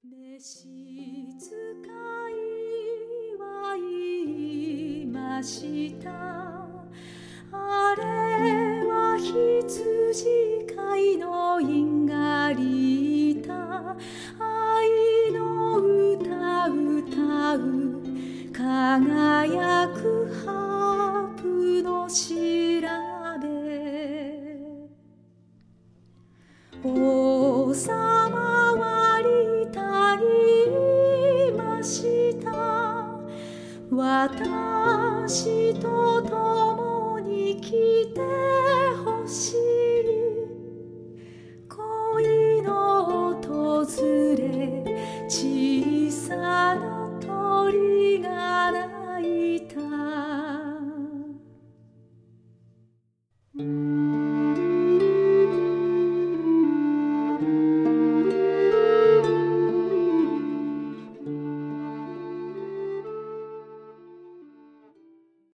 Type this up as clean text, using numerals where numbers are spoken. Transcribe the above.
召使いは言いました。あれは羊飼いの犬がりた。愛の歌歌う輝くハープの調べ。王様はリタにいました。私と共